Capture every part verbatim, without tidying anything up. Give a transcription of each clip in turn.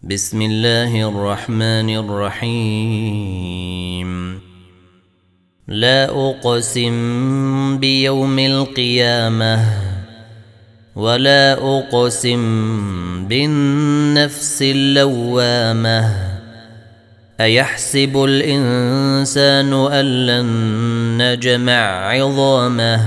بسم الله الرحمن الرحيم. لا أقسم بيوم القيامة ولا أقسم بالنفس اللوامة. أيحسب الإنسان أن لن نجمع عظامه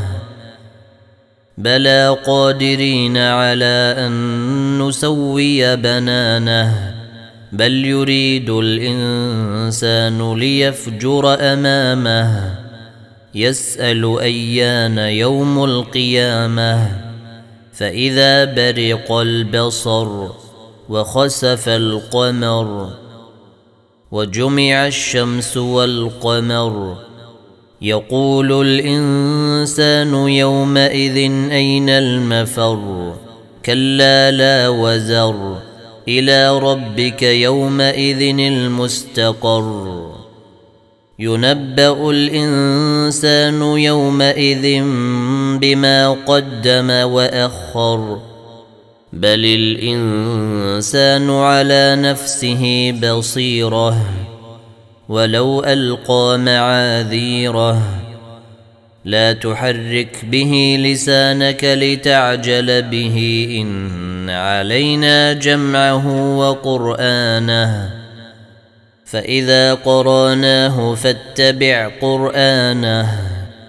بلى قادرين على أن نسوي بنانه بل يريد الإنسان ليفجر أمامه يسأل أيان يوم القيامة فإذا برق البصر وخسف القمر وجمع الشمس والقمر يقول الإنسان يومئذ أين المفر كلا لا وزر إلى ربك يومئذ المستقر ينبأ الإنسان يومئذ بما قدم وأخر بل الإنسان على نفسه بصيرة ولو ألقى معاذيره لا تحرك به لسانك لتعجل به إن علينا جمعه وقرآنه فإذا قرأناه فاتبع قرآنه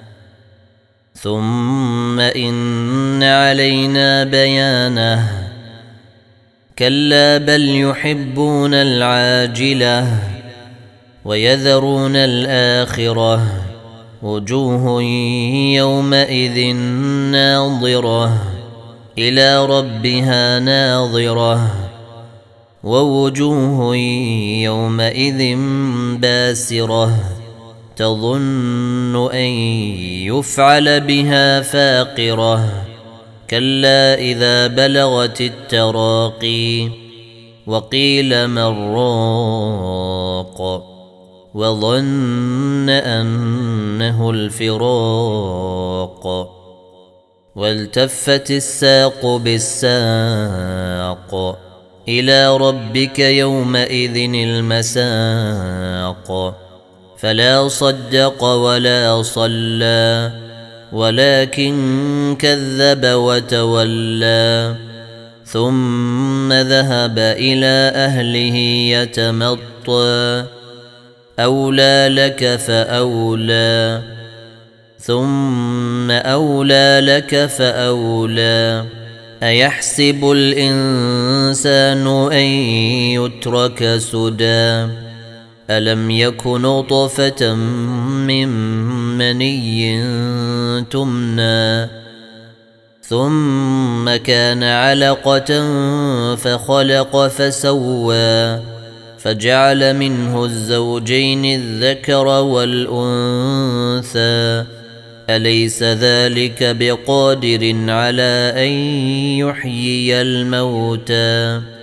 ثم إن علينا بيانه كلا بل يحبون العاجلة ويذرون الآخرة وجوه يومئذ ناظرة إلى ربها ناظرة ووجوه يومئذ باسرة تظن أن يفعل بها فاقرة كلا إذا بلغت التراقي وقيل من راق وظن أنه الفراق والتفت الساق بالساق إلى ربك يومئذ المساق فلا صدق ولا صلى ولكن كذب وتولى ثم ذهب إلى أهله يتمطى أولى لك فأولى ثم أولى لك فأولى أيحسب الإنسان أن يترك سدى ألم يك نطفة من مني تمنى ثم كان علقة فخلق فسوى فجعل منه الزوجين الذكر والأنثى أليس ذلك بقادر على أن يحيي الموتى